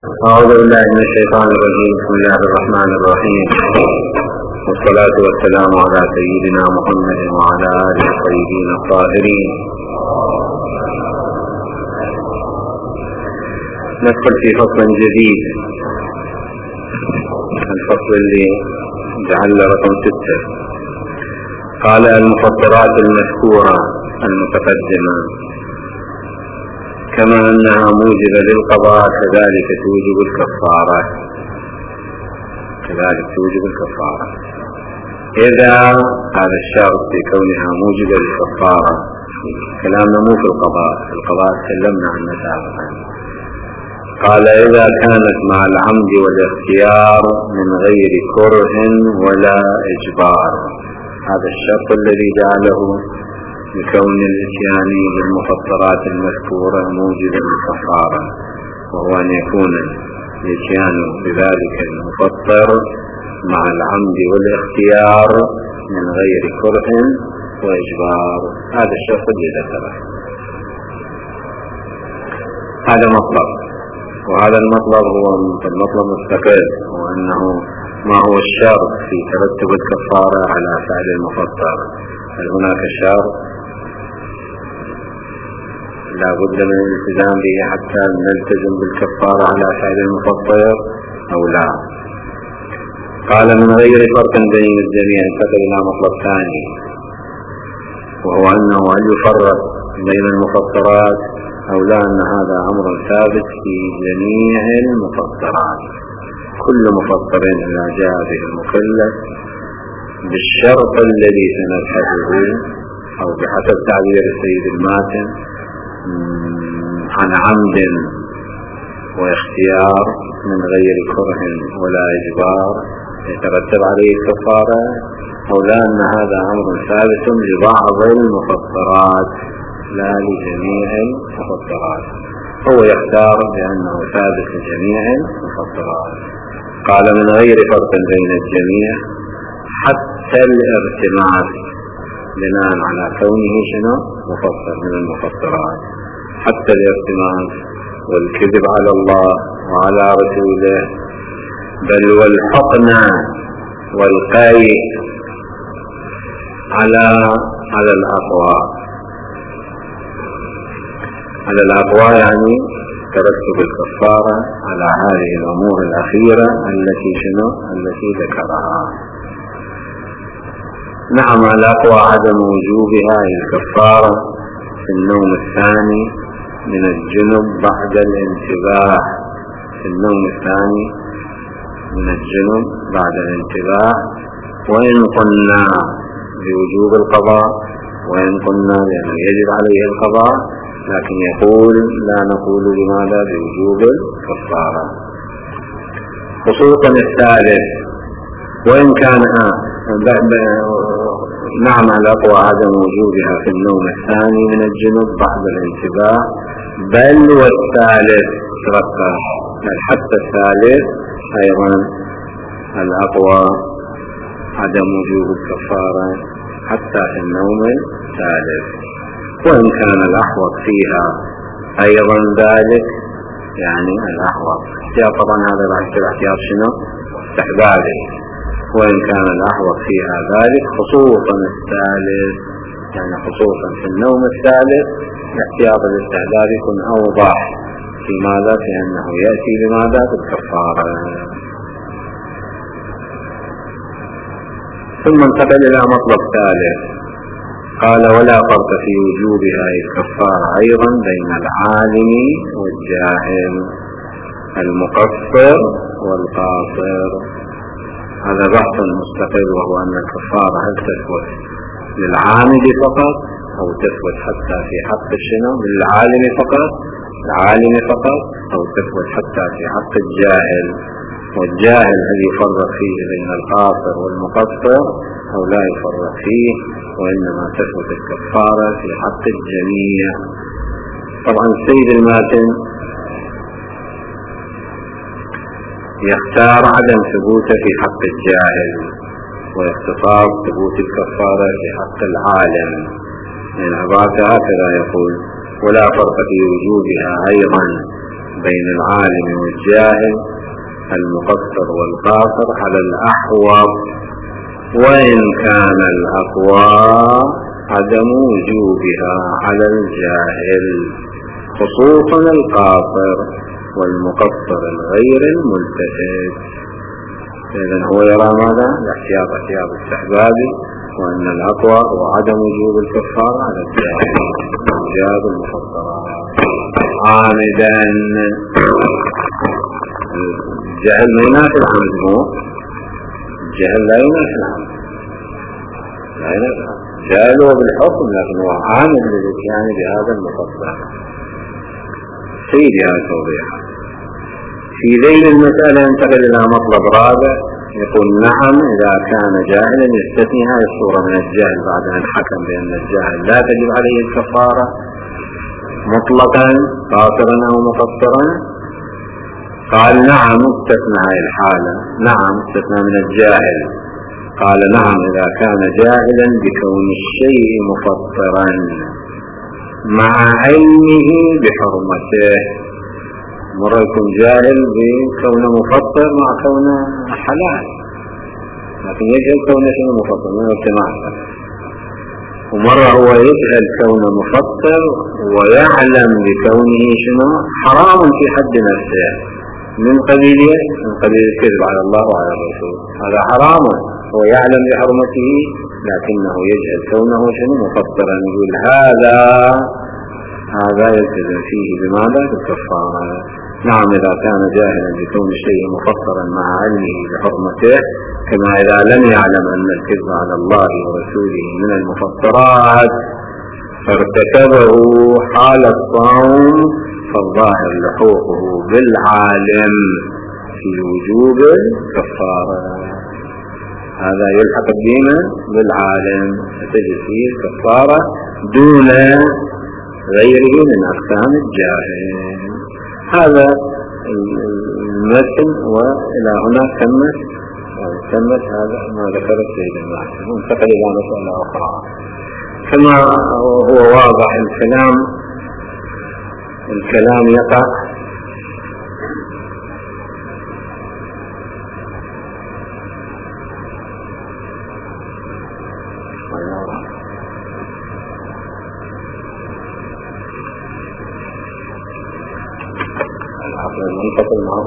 أعوذ بالله من الشيطان الرجيم. بسم الله الرحمن الرحيم، والصلاة والسلام على سيدنا محمد وعلى آله الطيبين الطاهرين. ندخل في فصل جديد، الفصل اللي جعل رقم 6. قال: المفطرات المذكورة المتقدمة كما أنها موجبة للقضاء كذلك توجب الكفارة. إذا هذا الشرط في كونها موجبة للكفارة، كلامنا مو في القضاء تكلمنا عنه سابقا. قال: إذا كانت مع العمد والاختيار من غير كره ولا إجبار. هذا الشرط الذي جعله بكون الإتيان بالمفطرات المذكورة موجبا للكفارة، وهو أن يكون الإتيان بذلك المفطر مع العمد والاختيار من غير كره وإجبار. هذا الشرط الذي ذكره. هذا مطلب، وهذا المطلب هو المطلب مستقل، وأنه ما هو الشرط في ترتب الكفارة على فعل المفطر. هل هناك شرط لا بد من الالتزام به حتى نلتزم بالكفارة على فعل المفطر أو لا؟ قال: من غير فرق بين الجميع. انتقل إلى مطلب ثاني، وهو أنه هل يفرق بين المفطرات أو لا، أن هذا أمر ثابت في جميع المفطرات. كل مفطر إذا جاء به المكلف بالشرط الذي سنبحثه، أو بحسب تعبير السيد الماتن عن عمد واختيار من غير كره ولا إجبار، يترتب عليه الكفارة أو لا، أن هذا أمر ثابت لبعض المفطرات لا لجميع المفطرات. هو يختار لأنه ثابت لجميع المفطرات. قال: من غير فرق بين الجميع حتى الارتماس، بناء على كونه شنو مفطر من المفطرات، حتى الارتماس والكذب على الله وعلى رسوله، بل والحقن والقي على الأقوى يعني ترتب الكفارة على هذه الأمور الأخيرة التي ذكرها. نعم، الأقوى عدم وجوبها الكفارة في النوم الثاني من الجنب بعد الانتباه. وإن قلنا بوجوب القضاء، وإن قلنا بأنه يجب عليه القضاء، لكن لا نقول لماذا بوجوب الكفارة. خصوصا الثالث، وإن كان نعم الأقوى عدم وجوبها في النوم الثاني من الجنب بعد الانتباه، بل والثالث ترقى، بل حتى الثالث أيضا الأقوى عدم وجوب الكفارة حتى في النوم الثالث. وإن كان الأحوط فيها أيضا ذلك، يعني الأحوط طبعا هذا راح يصير احتياط شنو استحبابي. وإن كان الأحوط فيها ذلك خصوصا الثالث، يعني خصوصا في النوم الثالث الاحتياط الاستحباب يكون أوضح. في ماذا؟ في أنه يأتي بماذا؟ بالكفارة. ثم انتقل إلى مطلب ثالث. قال: ولا فرق في وجوبها الكفارة أيضا بين العالم والجاهل، المقصر والقاصر. هذا بحث مستقل، وهو أن الكفارة هل تثبت للعامل فقط أو تثبت حتى في حق للعالم فقط، أو تثبت حتى في حق الجاهل. والجاهل هل يفرق فيه بين القاصر والمقصر أو لا يفرق فيه، وإنما تثبت الكفارة في حق الجميع. طبعا السيد الماتن يختار عدم ثبوته في حق الجاهل، واختصار ثبوت الكفارة في حق العالم. من عبارته هكذا يقول: ولا فرق في وجوبها أيضا بين العالم والجاهل المقصر والقاصر على الأحوط، وإن كان الأقوى عدم وجوبها على الجاهل، خصوصا القاصر والمقصر الغير الملتفت. إذن هو يرى ماذا؟ الاحتياط احتياط استحبابي، وأن الأقوى هو عدم وجوب الكفارة على الجاهل إيجاب المفطرات عامدا. الجهل ما ينافي العمد، هو الجهل لا ينافي العمد، جاهل هو بالحكم لكن هو عامل للاتيان بهذا المفطر. سيدي هذا التوضيح. في ذيل المسألة ينتقل إلى مطلب رابع، يقول نعم إذا كان جاهلا يستثني هذه الصورة من الجهل بعد أن حكم بأن الجاهل لا تجب عليه الكفارة مطلقا قاصرا أو مقصرا. قال نعم استثنى هذه الحالة، نعم استثنى من الجاهل. قال نعم إذا كان جاهلا بكون الشيء مفطرا مع علمه بحرمته. مرة يكون جاهل بكونه مفطر مع كونه حلال، لكن يجهل كونه شيء مفطر من اجتماعه. ومرة هو يجهل كونه مفطر ويعلم بكونه شنو حرام في حد نفسه، من قبيل الكذب على الله وعلى الرسول، هذا حرام هو يعلم بحرمته لكنه يجهل كونه شنو مفطرا. يقول هذا يلتزم فيه بماذا؟ بالكفارة. نعم إذا كان جاهلا بكون الشيء مفطرا مع علمه بحرمته، كما إذا لم يعلم أن الكذب على الله ورسوله من المفطرات فارتكبه حال الصوم، فالظاهر لحوقه بالعالم في وجوب الكفارة. هذا يلحق الدين بالعالم فتجد فيه الكفارة دون غيره من أقسام الجاهل. هذا المثل، وإلى هنا تمت هذا ما ذكر السيد المعصم. انتقل إلى مسألة أخرى. كما هو واضح الكلام يقع منتقل معه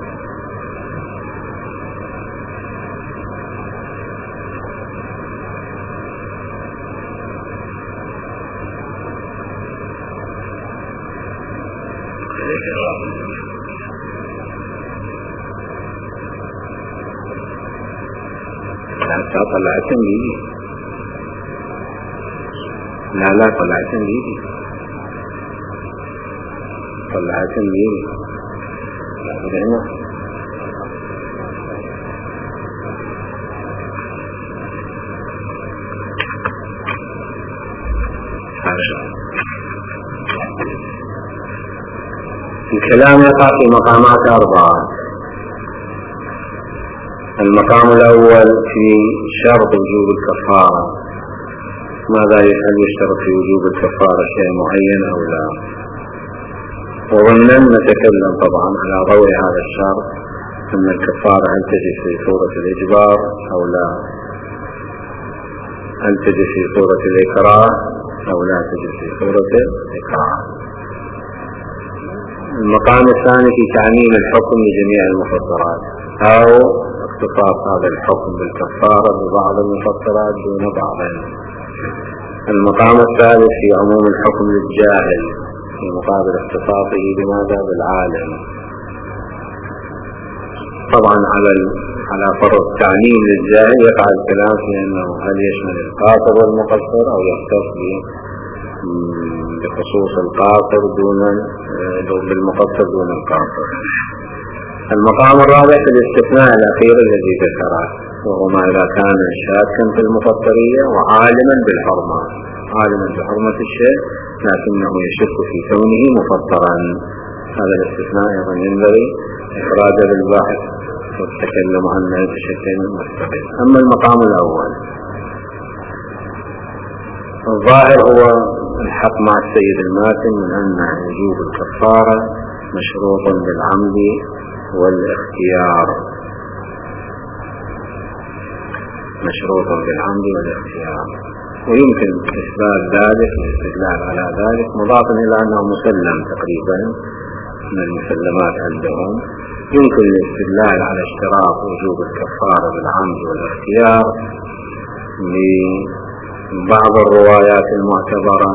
طلعتن لي لا طلعتن لي هنا الكلام يقع في مقامات 4. المقام الأول في شرط وجوب الكفارة، ماذا يشترط في وجوب الكفارة؟ شيء معين أو لا؟ وضمنا نتكلم طبعا على ضوء هذا الشرط أن الكفارة هل تجد في صورة الإجبار أو لا، هل تجد في صورة الإكراه أو لا تجد في صورة الإكراه. المقام الثاني في تعميم الحكم لجميع المفطرات أو اختصاص هذا الحكم بالكفارة ببعض المفطرات دون بعض. المقام الثالث في عموم الحكم للجاهل في مقابل اختصاصه بماذا؟ بالعالم. طبعا على فرض تعميم للجاهل يقع الكلام في أنه هل يشمل القاصر والمقصر أو يختص بخصوص القاصر بالمقصر دون القاصر. المقام الرابع في الاستثناء الأخير الذي ذكره، وهو ما إذا كان شاكا في المفطرية وعالما بالحرمة، عالما بحرمة الشيء لكنه يشك في كونه مفطرا. هذا الاستثناء أيضا ينبغي إخراجه بالباحث والتكلم عنه بشكل مستقل. أما المقام الأول الظاهر هو الحق مع السيد الماتن من أن وجوب الكفارة مشروط بالعمد والاختيار، مشروط بالعمد والاختيار. ويمكن إثبات ذلك الاستدلال على ذلك مضافا إلى أنه مسلم تقريبا من المسلمات عندهم. يمكن الاستدلال على اشتراط وجوب الكفارة بالعمد والاختيار لبعض الروايات المعتبرة،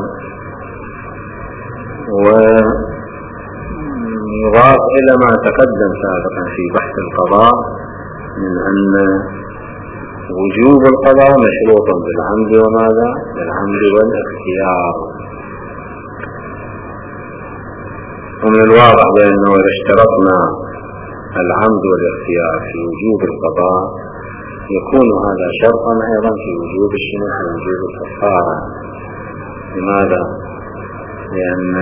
ويضاف إلى ما تقدم سابقا في بحث القضاء من أن وجوب القضاء مشروط بالعمد وماذا؟ بالعمد والاختيار. ومن الواضح بأنه إذا اشترطنا العمد والاختيار في وجوب القضاء يكون هذا شرطا أيضا في وجوب الشنع ووجوب الكفارة. لماذا؟ لأن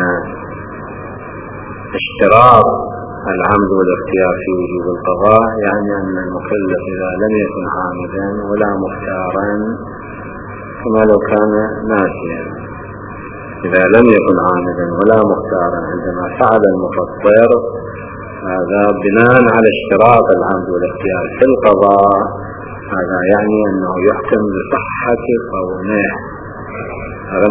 اشتراط العمد والاختيار في وجوب القضاء يعني أن المكلف إذا لم يكن عامدا ولا مختارا كما لو كان ناسيا، إذا لم يكن عامدا ولا مختارا عندما فعل المفطر، هذا بناء على اشتراط العمد والاختيار في القضاء، هذا يعني أنه يحكم بصحة قوله. هذا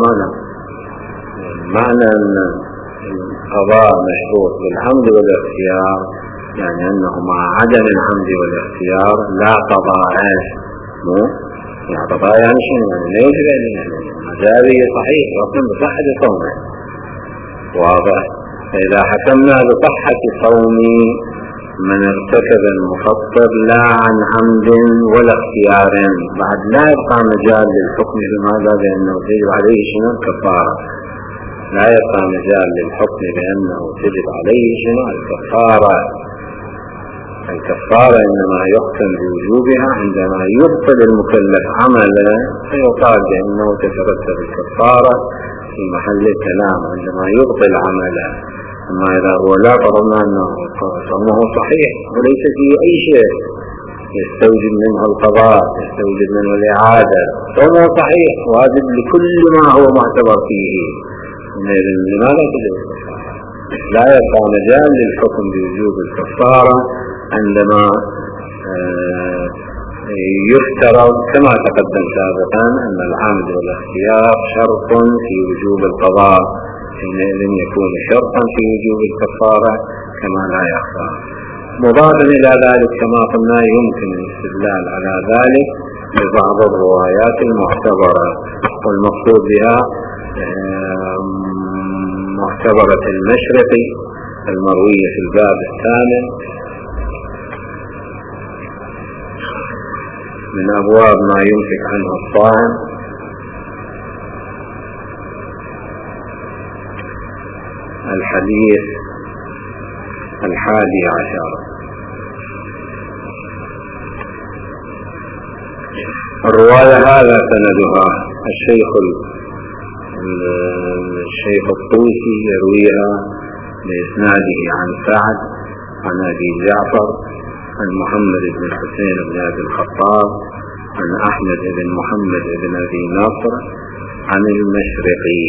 معنى أن القضاء مشروط بالعمد والاختيار، يعني أنه مع عدم العمد والاختيار لا قضاء. يعني قضاء يعني شنو؟ يعني لا يجب عليه مجاري صحيح يحكم بصحة صومه. واضح؟ فإذا حكمنا بصحة صوم من ارتكب المفطر لا عن عمد ولا اختيار، بعد لا يبقى مجال للحكم بماذا؟ بأنه تجب عليه شنو؟ الكفارة. لا يبقى مجال للحكم بأنه تجب عليه شنو؟ الكفارة. الكفارة إنما يحكم بوجوبها عندما يبطل المكلف عمله فيقال بأنه تترتب الكفارة في محل الكلام عندما يبطل عمله. أما إذا هو لا فرضنا أنه صومه صحيح وليس فيه أي شيء يستوجب منه القضاء، يستوجب منه الإعادة، صومه صحيح واجب لكل ما هو معتبر فيه، لماذا تجب الكفارة؟ لا يبقى مجال للحكم بوجوب الكفارة عندما يفترض كما تقدم سابقا أن العمد والاختيار شرط في وجوب القضاء، حينئذ يكون شرطا في وجوب الكفارة كما لا يخفى. مضافا إلى ذلك كما قلنا يمكن الاستدلال على ذلك ببعض الروايات المعتبرة، والمقصود بها معتبرة المشرقي المروية في الباب الثامن من أبواب ما يمسك عنه الصائم. الحديث 11. الرواية هذا سندها الشيخ الطوسي يرويها بإسناده عن سعد عن أبي جعفر عن محمد بن الحسين بن أبي الخطاب عن أحمد بن محمد بن أبي نصر عن المشرقي.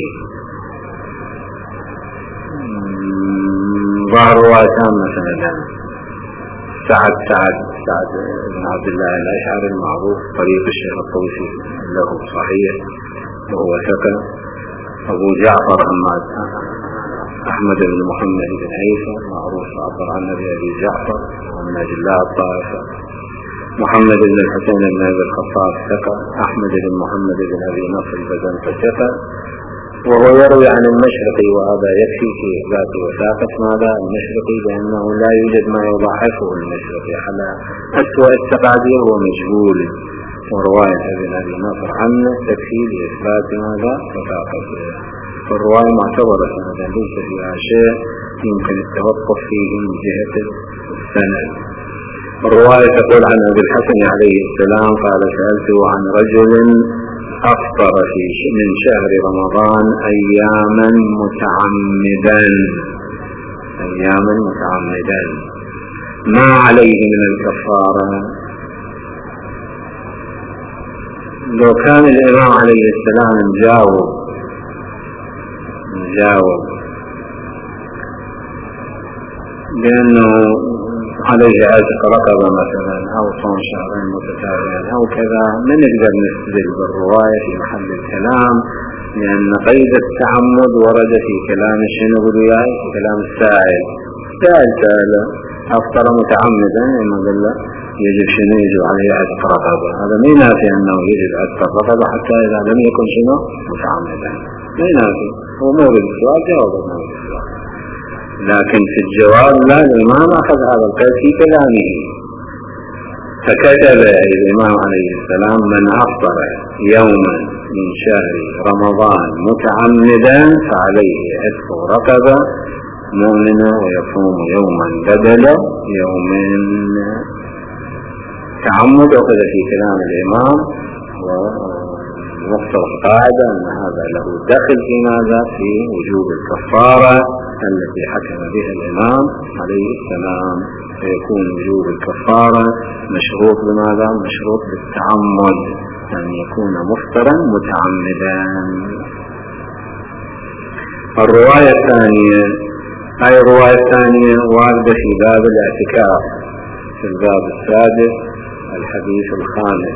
ظهر روايتان مثلا سعد بن عبد الله الأشعري المعروف طريق الشيخ الطوسي له صحيح وهو ثقة. أبو جعفر أحمد بن محمد بن عيسى معروف عبر عن أبي جعفر ومن أجلاء الطائفة. محمد بن الحسين بن أبي الخطاب ثقة. أحمد بن محمد بن أبي نصر البزنط ثقة، وهو يروي عن المشرقي، وهذا يكفي في إثبات وثاقة ماذا؟ المشرقي، لأنه لا يوجد ما يضاعفه المشرقي على أسوأ التقادير ومجهول، ورواية ابن أبي نصر عنه تكفي لإثبات ماذا؟ وثاقته. فالرواية معتبرة هذا ليس فيها شيء يمكن التوقف فيه من جهة السند. الرواية تقول عن أبي الحسن عليه السلام قال سألته عن رجل أفطر من شهر رمضان أياما متعمدا ما عليه من الكفارة؟ لو كان الإمام عليه السلام جاوب بأنه عليه عتق رقبة مثلا أو صوم شهرين متتابعين أو كذا، ما نقدر نستدل بالرواية في محل الكلام، لأن قيد التعمد ورد في كلام الشنو الوياي، في كلام السائل. سائل أفطر متعمدا إما قال يجب شنو؟ يجب عليه عتق رقبة. هذا ما ينافي أنه يجب عتق الرقبة حتى إذا لم يكن شنو؟ متعمدا، ما ينافي. هو مورد السؤال، جاوب مورد السؤال. لكن في الجواب لا، الإمام أخذ هذا القيد في كلامه، فكتب الإمام عليه السلام: من أفطر يوما من شهر رمضان متعمدا فعليه عتق رقبة مؤمنة ويصوم يوما بدل يوم تعمد. أخذ في كلام الإمام ومقتضى القاعدة أن هذا له دخل في ماذا؟ في وجوب الكفارة التي حكم بها الإمام عليه السلام، فيكون وجوب الكفارة مشروط بماذا؟ مشروط بالتعمد، أن يكون مفطرا متعمدا. الرواية الثانية، أي الرواية الثانية واردة في باب الاعتكاف في الباب السادس الحديث الخامس.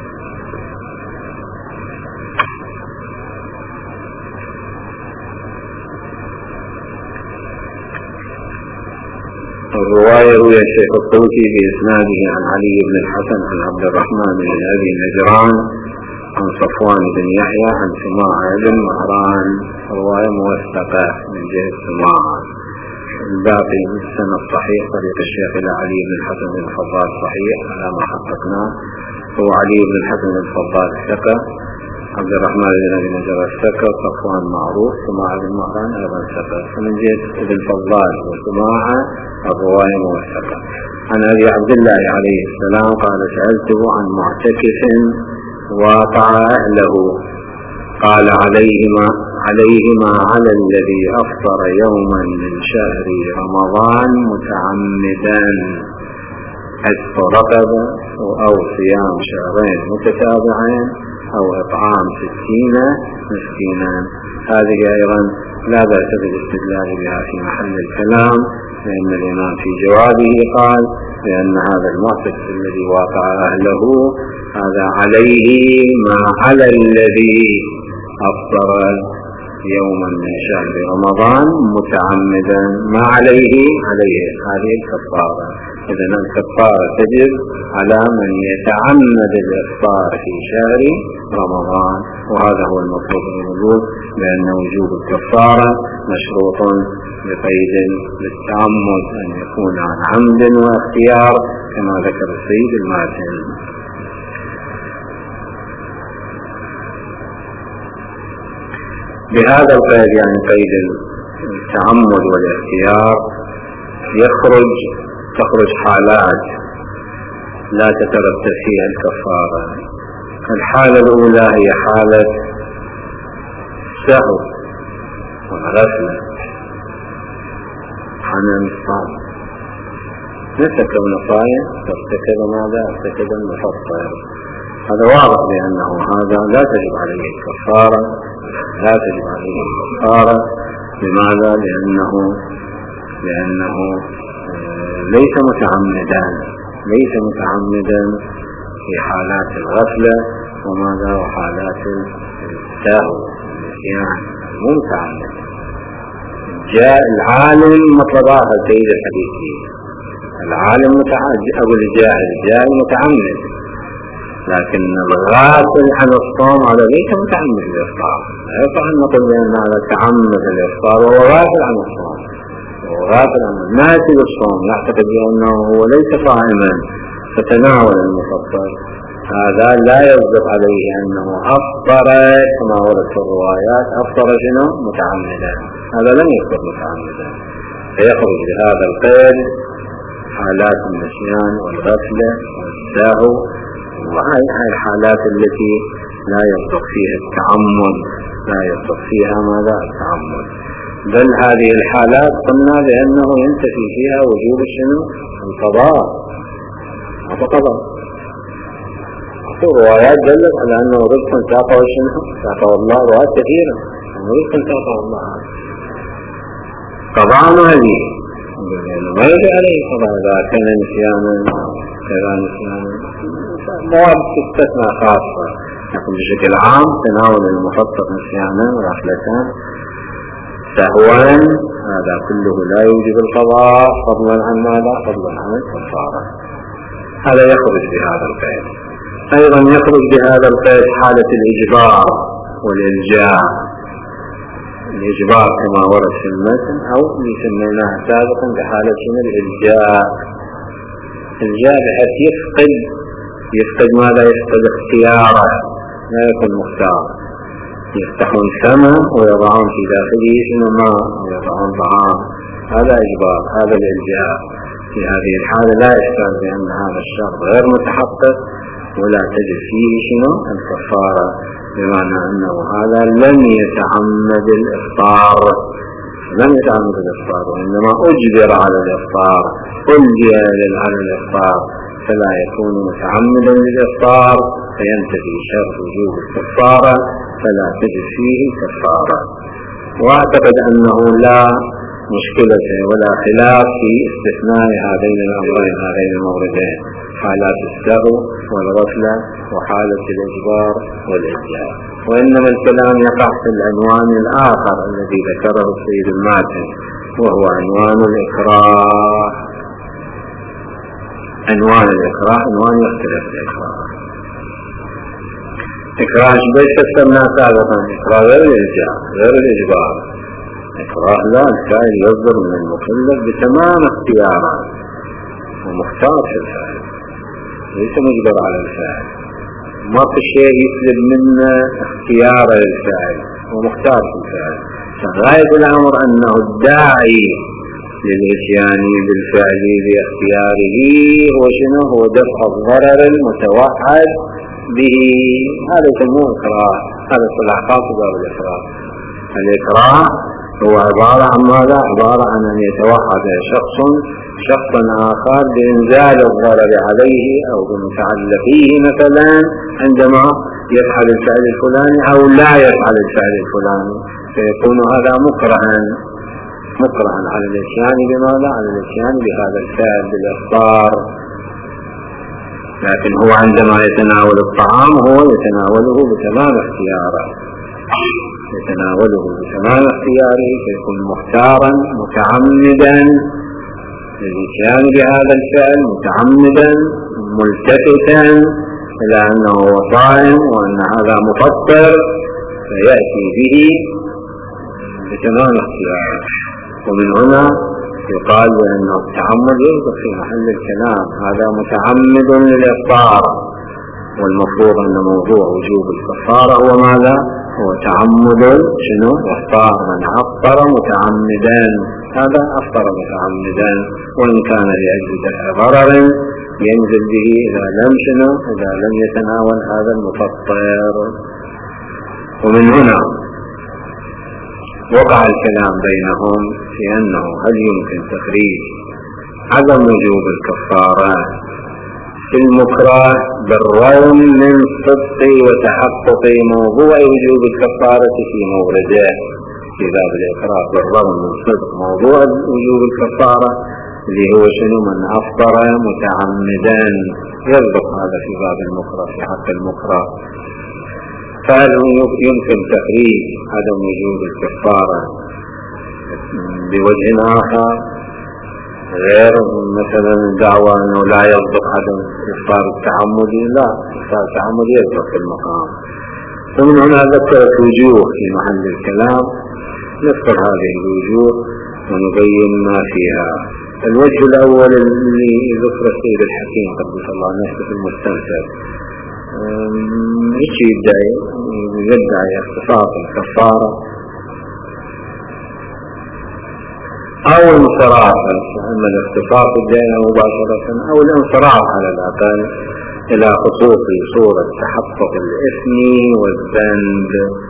الرواية روي الشيخ الطوسي بإسناده عن علي بن الحسن عن عبد الرحمن بن أبي نجران عن صفوان بن يحيى عن سماعة بن مهران. رواية موثقة من جهة سماعة. الباقي السند صحيح، طريق الشيخ إلى علي بن الحسن بن الفضال صحيح على ما حققناه. هو علي بن الحسن بن الفضال الثقة، عبد الرحمن بن أبي نجران الثقة، صفوان معروف، سماعة بن مهران أيضا ثقة. فمن جهة ابن الفضال وسماعة الرواية موثقة. عن أبي عبد الله عليه السلام قال: سألته عن معتكف واقع أهله، قال: عليهما على الذي أفطر يوما من شهر رمضان متعمدا عتق رقبة أو صيام شهرين متتابعين أو إطعام 60 مسكينا. هذه أيضا لا بأس بالاستدلال بها في محل الكلام، لأن الإمام في جوابه قال بأن هذا المعتكف الذي واقع أهله هذا عليه ما على الذي أفطر يوما من شهر رمضان متعمدا، ما عليه هذه الكفارة. إذن الكفارة تجب على من يتعمد الإفطار في شهر رمضان، وهذا هو المطلوب من الوجوب، لأن وجوب الكفارة مشروط بقيد للتعمد أن يكون عن عمد واختيار كما ذكر السيد الماتن. بهذا القيد، يعني قيد التعمد والاختيار، تخرج حالات لا تترتب فيها الكفارة. الحالة الأولى هي حالة سهو وغفلة عن الصوم، مثل كون صائم ترتكب ماذا؟ ارتكب المفطر. هذا واضح بأنه هذا لا تجب عليه الكفارة، لماذا؟ لأنه ليس متعمدا في حالات الغفلة وماذا؟ وحالات السهو والنسيان، مو متعمد. جاء العالم مطلبها سيد الحديثي، العالم متعمد، أو الجاهل جاهل متعمد، لكن الغافل عن الصوم هذا ليس متعمد الإفطار. لا يصح أن نقول بأن هذا تعمد الإفطار وهو غافل عن الصوم، وغافل عن ناسي الصوم، يعتقد بأنه هو ليس صائما فتناول المفطر. هذا لا يصدق عليه أنه أفطر كما ورد في الروايات، أفطر شنو؟ متعمدا. هذا لم يفطر متعمدا، فيخرج بهذا القيد حالات النسيان والغفلة والسهو، وهذه الحالات التي لا يصدق فيها التعمد، لا يصدق فيها ماذا؟ التعمد. بل هذه الحالات قلنا بأنه ينتفي فيها وجوب شنو؟ القضاء. روايات دلت على أنه رزقا ساقه شنو؟ ساقه الله، روايات كثيرة رزقا ساقه الله. قضاء هذه ما يجي عليه قضاء إذا كان نسيانا كذا نسيانا مواد تستثنى خاصة، لكن بشكل عام تناول المخطط نسيانا وغفلة سهوا هذا كله لا يوجب القضاء فضلا عن ماذا؟ فضلا عن الكفارة. هذا يخرج بهذا القيد. أيضا يخرج بهذا القيد حالة الإجبار والإلجاء. الإجبار كما ورد في المتن أو سميناها سابقا بحالة الإلجاء. الإلجاء بحيث يفقد ماذا؟ يفقد اختياره، لا يكون مختار. يفتحون فمه ويضعون في داخله ماء ويضعون طعام، هذا إجبار، هذا الإلجاء. في هذه الحالة لا يشترط بأن هذا الشرط غير متحقق ولا تجد فيه الكفارة، بمعنى أنه هذا لم يتعمد الإفطار، وإنما أجبر على الإفطار، ألجأ على الإفطار، فلا يكون متعمدا للإفطار فينتفي شرط وجوب الكفارة، فلا تجد فيه كفارة. وأعتقد أنه لا مشكلة ولا خلاف في استثناء هذين الأمرين، هذين الموردين، حالات السهو والغفلة وحالة الإجبار والإلجاء. وإنما الكلام يقع في العنوان الآخر الذي ذكره السيد الماتن، وهو عنوان الإكراه. عنوان الإكراه عنوان يختلف الإكراه. إكراه بيت فسرنا سابقا، إكراه غير الإلجاء غير الإجبار. إكراه لا، الفاعل يصدر من المكلف بتمام اختياره ومختار في الفاعل، ليس مجبر على الفاعل. ما في شيء يسلب منا اختيار الفاعل ومختار في الفاعل. فغاية الأمر أنه الداعي للإتيان بالفعل باختياره هو شنو؟ هو دفع الضرر المتوعد به. هذا يسموه إكراه، هذا صلاح خاص باب الإكراه. الإكراه هو عبارة عن ماذا؟ عبارة عن أن يتوعد شخصا آخر بإنزال الضرر عليه أو بمتعلقيه مثلا عندما يفعل الفعل الفلاني أو لا يفعل الفعل الفلاني، فيكون هذا مكرها على الاتيان بماذا؟ على الاتيان بهذا الفعل بالإفطار. لكن هو عندما يتناول الطعام هو يتناوله بتمام اختياره، فيكون مختارا متعمدا للاتيان بهذا الفعل، متعمدا ملتفتا إلى أنه هو صائم وأن هذا مفطر، فيأتي به بتمام اختياره. ومن هنا يقال بأن التعمد يوجد في محل الكلام، هذا متعمد للإفطار، والمفروض أن موضوع وجوب الكفارة هو ماذا؟ هو تعمد إفطار. من أفطر متعمدا هذا أفطر متعمدا، وإن كان لأجل دفع ضرر ينزل به إذا لم يتناول هذا المفطر. ومن هنا وقع الكلام بينهم في أنه هل يمكن تخريج عدم وجوب الكفارة في المكره بالرغم من صدق وتحقق موضوع وجوب الكفارة في مورده، في باب الإكراه بالرغم من صدق موضوع وجوب الكفارة اللي هو شنو؟ من أفطر متعمدا، يصدق هذا في باب المكره في حق المكره. فهل يمكن تخريج عدم وجوب الكفارة بوجه آخر غير مثلا الدعوة أنه لا يصدق عدم الإفطار التعمدي؟ لا، الإفطار التعمدي يصدق في المقام. ومن هنا ذكرت وجوه في محل الكلام، نذكر هذه الوجوه ونبين ما فيها. الوجه الأول اللي ذكر السيد الحكيم قدس الله نفسه في المستنكر، ايش يدعي اختصاص الكفارة او انصرافا، اما الاختصاص الدائم مباشرة او الانصراف على الاقل الى خصوص صورة تحقق الاثم والذنب.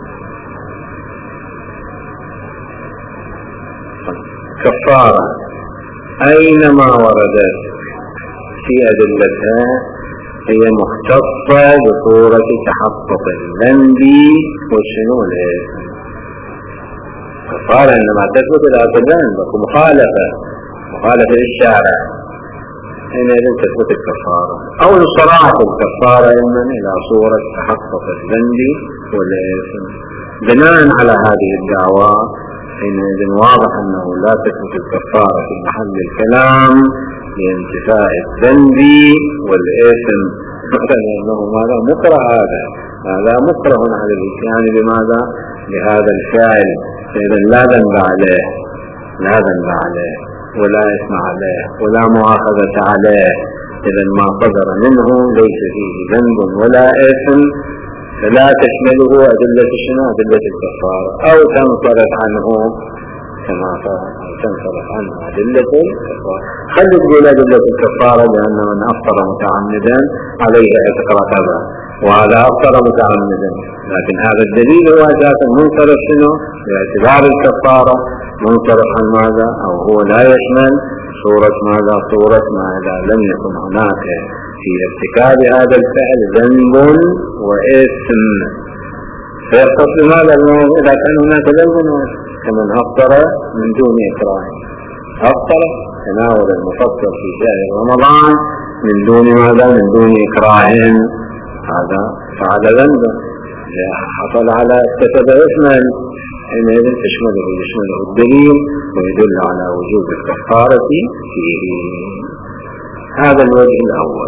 كفارة اينما وردت في ادلتها هي مختصة بصورة تحقق الذنب والشنو الإثم. كفارة إنما تثبت إلى الذنب ومخالفة، مخالفة للشارع، حينئذ تثبت الكفارة. أو انصراف الكفارة إما إلى صورة تحقق الذنب والإثم. بناء على هذه الدعوة حينئذ واضح أنه لا تثبت الكفارة في محل الكلام لانتفاء الذنب والإثم، لأنه ماذا مكره، هذا مكره على الإتيان بماذا؟ بهذا الفعل، فإذا لا ذنب عليه، لا ذنب عليه ولا إثم عليه ولا مؤاخذة عليه. إذا ما صدر منه ليس فيه ذنب ولا إثم، فلا تشمله أدلة شنو؟ أدلة الكفارة، أو تنصرف عنه كما تنصرف عنه أدلة الكفارة. خلي تقول أدلة الكفارة لأن من أفطر متعمدا عليه عتق رقبة، وهذا أفطر متعمدا، لكن هذا الدليل هو أساسا منصرف شنو؟ باعتبار الكفارة منصرف عن ماذا؟ أو هو لا يشمل صورة ماذا؟ صورة ما إذا لم يكن هناك في ارتكاب هذا الفعل ذنب وإثم، فيختص بماذا؟ إذا كان هناك ذنب كمن أفطر من دون إكراه، أفطر تناول المفطر في شهر رمضان من دون ماذا؟ من دون إكراه، هذا فعل ذنبا، حصل على اكتسب إثما، حينئذ يشمله الدليل ويدل على وجوب الكفارة فيه. هذا الوجه الأول.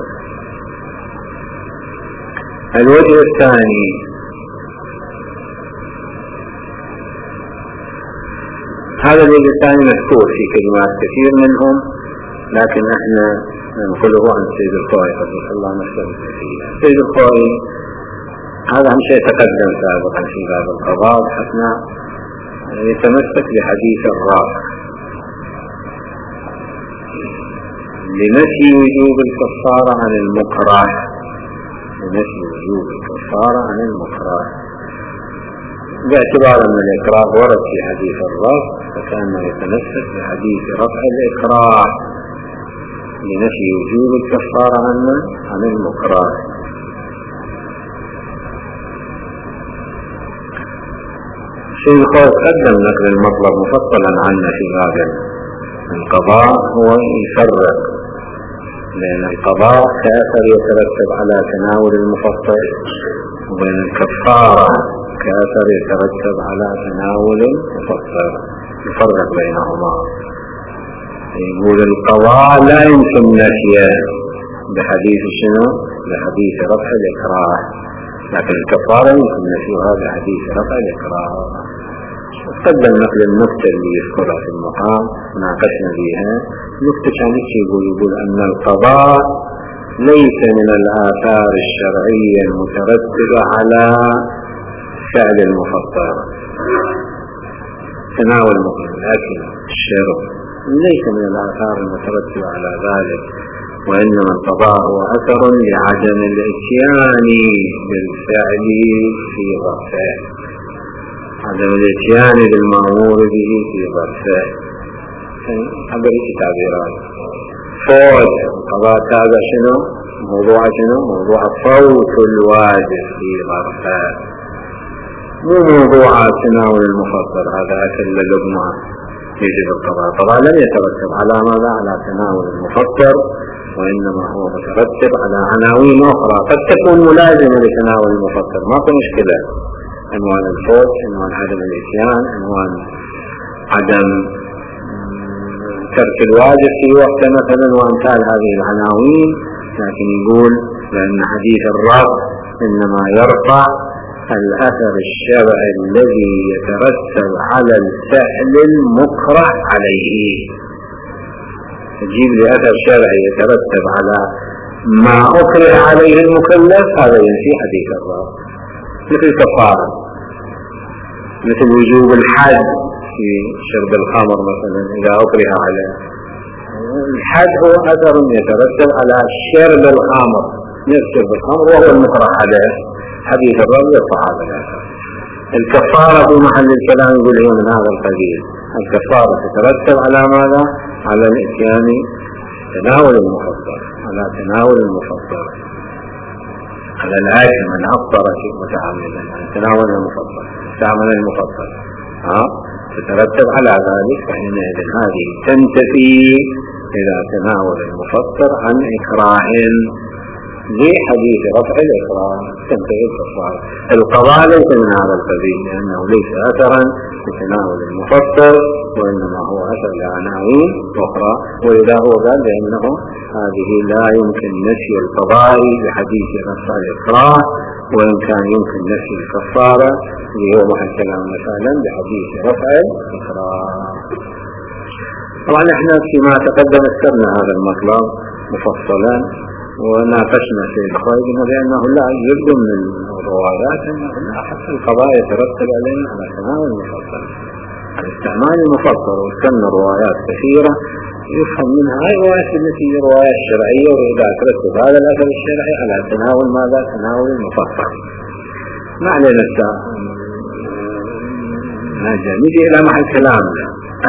الوجه الثاني، هذا الوجه الثاني مذكور في كلمات كثير منهم، لكن احنا ننقله عن السيد الخوئي قدس الله نفسه. السيد الخوئي هذا عن شيء تقدم سابقا في باب القضاء، حتى يتمسك بحديث الراس لنفي وجوب الكفارة عن المكره، لنفي وجوب الكفارة عن المكره، باعتبار أن الإكراه ورد في حديث الراس، فكان يتمسك بحديث رفع الإكراه لنفي وجوب الكفارة عن المكره. الشيء الخاص قدم نقل المطلب مفصلا عنه في باب القضاء، هو يفرق بين القضاء كأثر يترتب على تناول المفطر وبين الكفارة كأثر يترتب على تناول المفطر، يفرق بينهما. يقول القضاء لا يمكن نفيه بحديث شنو؟ بحديث رفع الإكراه، لكن الكفارة يمكن نفيها بحديث رفع الإكراه. قدم نقل النكتة اللي يذكرها في المقام ناقشنا بها. نكتة كانت يقول أن القضاء ليس من الآثار الشرعية المترتبة على فعل المفطر، تناول الأكل الشرب ليس من الآثار المترتبة على ذلك، وإنما القضاء هو أثر لعدم الاتيان بالفعل في ظرفه، عدم الاتيان بالمأمور به في ظرفه. هذا التعبيرات فوت القضاء هذا شنو؟ موضوع شنو؟ موضوع فوت الواجب في ظرفه، مو موضوع تناول المفطر هذا أكل لقمة يجب القضاء. القضاء لم يترتب على ماذا؟ على تناول المفطر، وإنما هو مترتب على عناوين أخرى قد تكون ملازمة لتناول المفطر، ما في مشكلة، عنوان الفوت، عنوان عدم الاتيان، عنوان عدم ترك الواجب في وقت مثلا، وأمثال هذه العناوين. لكن يقول لأن حديث الرفع إنما يرفع الأثر الشرعي الذي يترتب على الفعل المكره عليه، تجيب لي أثر شرعي يترتب على ما أكره عليه المكلف، هذا ينفي حديث الرفع. مثل كفارة، مثل وجوب الحد في شرب الخمر مثلا إذا أكره عليه، الحد هو أثر يترتب على شرب الخمر، يشرب الخمر وهو المكره عليه، حديث الرفع يرفع هذا الأثر. الكفارة في محل الكلام يقول هي من هذا القبيل، الكفارة تترتب على ماذا؟ على الاتيان تناول المفطر، على تناول المفطر، على الآية من أفطر متعمدا تناول المفطر، استعمل المفطر، تترتب على ذلك، فحينئذ هذه تنتفي إذا تناول المفطر عن إكراه لحديث رفع الإكراه تنتهي الكفارة. القضاء ليس من هذا القبيل، لأنه ليس أثرا لتناول المفطر، وإنما هو أثر لعناوين أخرى، ولذا هو قال بأنه هذه لا يمكن نفي القضاء بحديث رفع الإكراه، وإن كان يمكن نفي الكفارة اللي هو محل كلام مثلا بحديث رفع الإكراه. طبعا احنا فيما تقدم اذكرنا هذا المطلب مفصلا وناقشنا في الخارج بأنه لا يبدو من الروايات أنه لا حتى القضاء يترتب عليه على تناول المفطر، على استعمال المفطر، وذكرنا روايات كثيرة يفهم منها هاي روايات التي روايات شرعية، وإذا ترتب هذا الأثر الشرعي على تناول ماذا؟ تناول المفطر. ما علينا نجي إلى محل كلامنا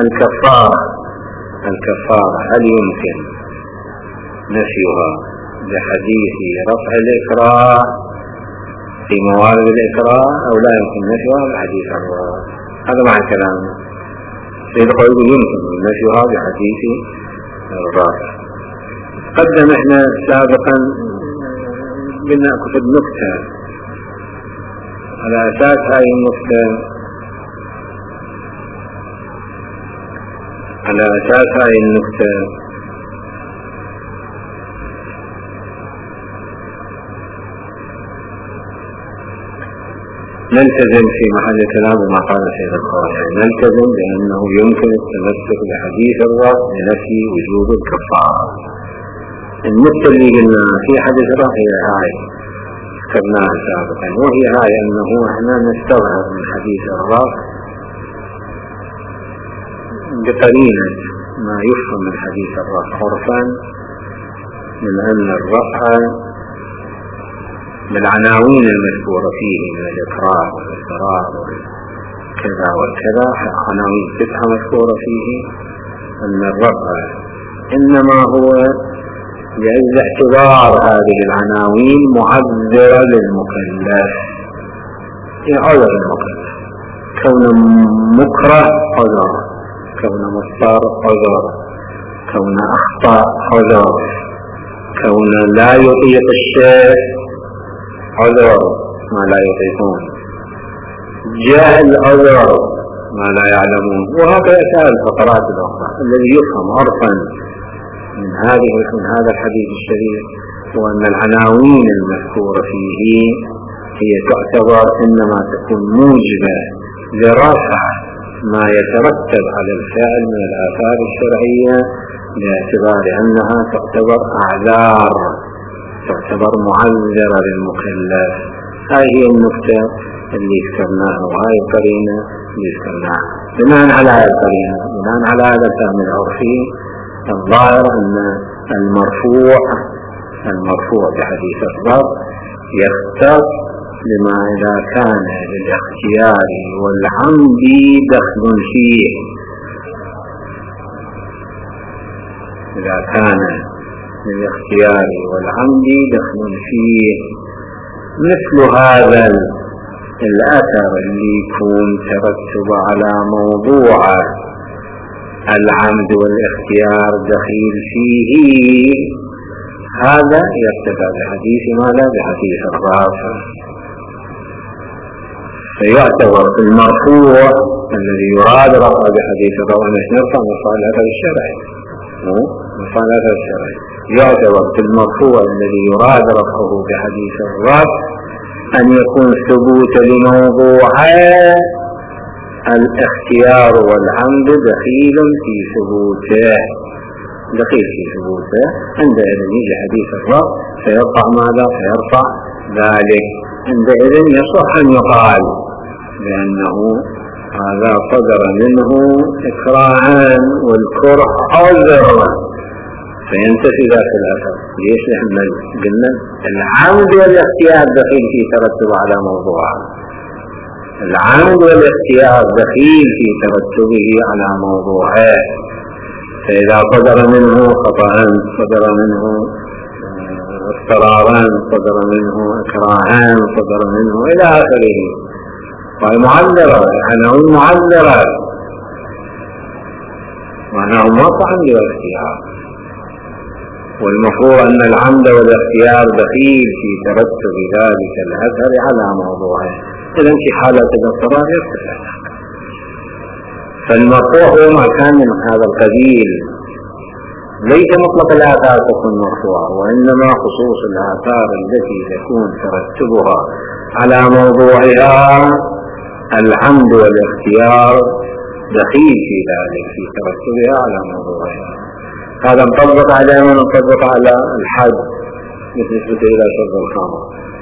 الكفارة هل يمكن نفيها بحديث رفع الإكراه في موارد الإكراه أو لا يمكن نفيها بحديث الرفع؟ هذا معنى كلامنا. سيد قوله يمكن نفيها بحديث الرفع. قدم احنا سابقا قلنا كتب نكتة على أساس هذه النكتة، نلتزم في محل كلام ما قال سيد الخوارج، نلتزم بأنه يمكن التمسك بحديث الرفع لنفي وجوب الكفارة. النكتة اللي قلنا في حديث الرفع هي هاي ذكرناها سابقا، وهي هاي أنه احنا نستظهر من حديث الرفع بقرينة ما يفهم من حديث الرفع عرفا من أن الرفع بالعناوين المذكورة فيه من الإكراه والإصرار وكذا وكذا، عناوين 9 مذكورة فيه، أن الرفع إنما هو لأجل اعتبار هذه العناوين معذرة للمكلف، عذر المكلف، كون مكره عذر، كون مضطر عذر، كون أخطأ عذر، كون لا يطيق الشيء عذر ما لا يطيقون، جاهل عذر ما لا يعلمون، وهكذا سائر الفقرات الأخرى. الذي يفهم عرفا من هذا الحديث الشريف هو أن العناوين المذكورة فيه هي تعتبر إنما تكون موجبة لرفع ما يترتب على الفعل من الآثار الشرعية، باعتبار أنها تعتبر أعذار، تعتبر معذرة للمكلف. هذه هي النكتة اللي ذكرناها، وهي القرينة اللي ذكرناها. بناء على هذه القرينة، بناء على هذا الفهم العرفي، الظاهر أن المرفوع بحديث الرفع يختص لما إذا كان للاختيار والعمد دخل فيه، إذا كان للاختيار والعمد دخل فيه، مثل هذا الأثر اللي يكون ترتب على موضوع العمد والاختيار دخيل فيه، هذا يرتفع بحديث ماذا؟ بحديث الرافع. فيعتبر المرفوع الذي يراد رفع بحديث الرافع مش نرفع مرفوع الأثر الشرعي، مرفوع الأثر الشرعي، يعتبر المرفوع الذي يراد رفعه بحديث الرافع أن يكون ثبوت لموضوع الاختيار والعمد دخيل في ثبوته، عندئذ يجي حديث الرفع فيرفع ماذا؟ فيرفع ذلك. عندئذ يصح أن يقال لأنه هذا صدر منه إكراها والكره عذر، فينتفي ذاك الأثر. ليش؟ لأن قلنا العمد والاختيار دخيل في ترتب على موضوعه، العمد والاختيار دخيل في ترتبه على موضوعه، فإذا صدر منه خطأ، صدر منه اضطرارا، صدر منه إكراها، صدر منه إلى آخره، وهي معذرة، عناوين معذرة، خاصة عمد واختيار، والمفروض أن العمد والاختيار دخيل في ترتب ذلك الأثر على موضوعه، إذا في حالة الاضطرار يرتفع. فالمرفوع هو ما كان من هذا القبيل، ليس مطلق الآثار تكون مرفوعة، وإنما خصوص الآثار التي يكون ترتبها على موضوعها العمد والاختيار دخيل في ذلك، في ترتبها على موضوعها. هذا مطبق على من مطبق على الحد بالنسبة إلى شرب الخمر.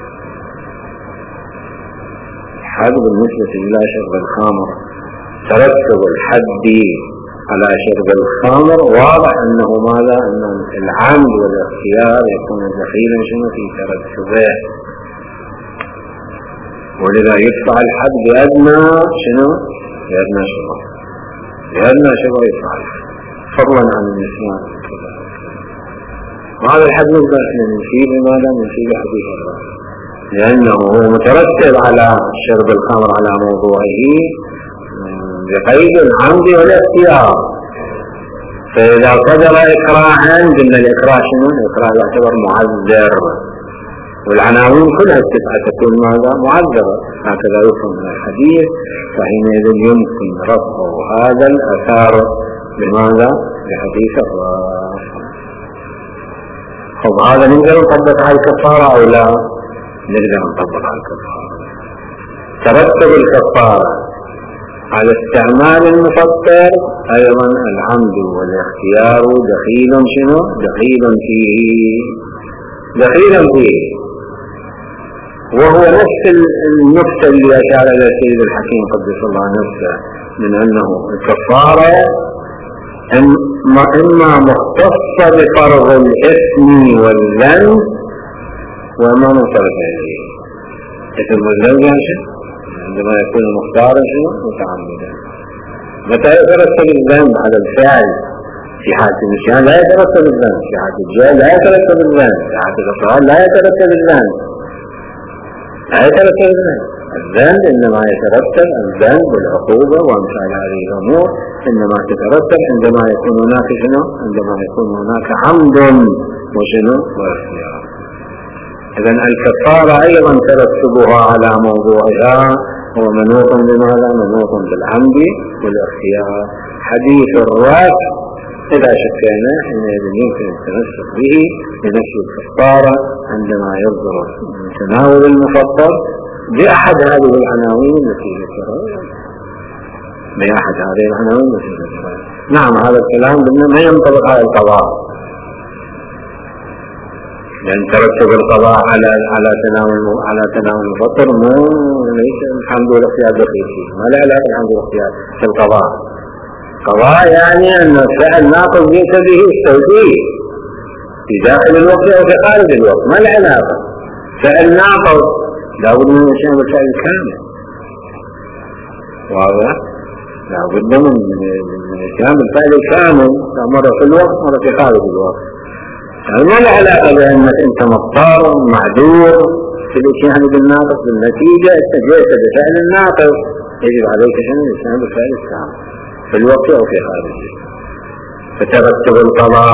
الحد بالنسبة إلى شرب الخمر، ترتب الحد على شرب الخمر واضح أنه ماذا؟ أن العمد والاختيار يكون دخيلا شنو في ترتبه، ولذا يدفع الحد بأدنى شنو؟ بأدنى شبه، بأدنى شبه يدفع الحد فضلا عن النسيان. وهذا الحد نقدر نشيل لماذا؟ نشيل حديث الله، لأنه هو مترتب على شرب الخمر على موضوعه بقيد العمد والاختيار. فإذا قدر إكراها قلنا الإكراه شنو؟ الإكراه يعتبر معذر، والعناوين كلها التسعة تكون ماذا؟ معذرة، هكذا يفهم من الحديث. فحينئذ يمكن رفع هذا الأثار بماذا؟ بحديث الراس. طب هذا نقدر نطبق على الكفارة أو لا؟ نقدر نطبق على الكفارة. ترتب الكفارة على استعمال المفطر أيضا العمد والاختيار دخيل شنو؟ دخيل فيه، دخيل فيه، وهو نفس النقطة اللي أشار إلى سيد الحكيم قدس الله نفسه، من أنه الكفارة إما مختصة بفرض الإثم والذنب، وما منصرف إليه. إثم والذنب يعني عندما يكون مختارا شنو؟ متعمدا. متى يترتب الذنب على الفعل؟ في حالة النسيان لا يترتب الذنب، في حالة الجهل لا يترتب الذنب، في حالة الإصرار لا يترتب الذنب، لا يترتب الذنب. الذنب إنما يترتب الذنب والعقوبة وأمثال هذه الأمور إنما تترتب عندما يكون هناك شنو؟ عندما يكون هناك عمد وشنو؟ واختيار. إذن الكفارة أيضا ترتبها على موضوعها هو منوط بماذا؟ منوط بالعمد والاختيار. حديث الراس إذا شكينا حينئذ يمكن التمسك به لنفس الكفارة عندما يصدر من تناول المفطر بأحد هذه العناوين التي ذكرها، بأحد هذه العناوين التي ذكرها. نعم هذا الكلام ما ينطبق على القضاء، لأن ترتب القضاء على تناول المفطر ليس الحمد والاختيار دخيل فيه، ما له علاقة الحمد والاختيار في القضاء. قضاء يعني أن الفعل ناقض ليس به التوجيه في داخل الوقت أو في خارج الوقت، ما له علاقة. فعل ناقض لابد من الشيء بالفعل الكامل، واضح؟ لابد من الشيء بالفعل الكامل، مرة في الوقت مرة في خارج الوقت. ما له علاقة بأنك أنت مضطر معذور في الإتيان بالناقص، بالنتيجة استجيت بفعل الناقص، يجب عليك شنو؟ الإتيان بالفعل الكامل في الوقت أو في خارجه. فترتب القضاء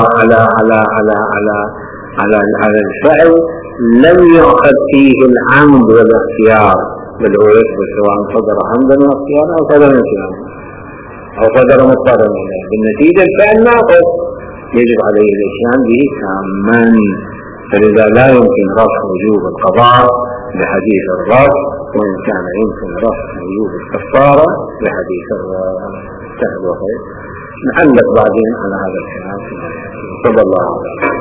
على الفعل لم يؤخذ فيه العمد والاختيار، بل هو يثبت سواء صدر عمدا واختيارا أو صدر نسيانا أو صدر مضطرا إليه. بالنتيجة الفعل ناقص يجب عليه الإتيان به تاما. فلذا لا يمكن رفع وجوب القضاء بحديث الرفع، وإن كان يمكن رفع وجوب الكفارة بحديث الرفع. نعلق بعدين على هذا الكلام. صلى الله عليه وسلم.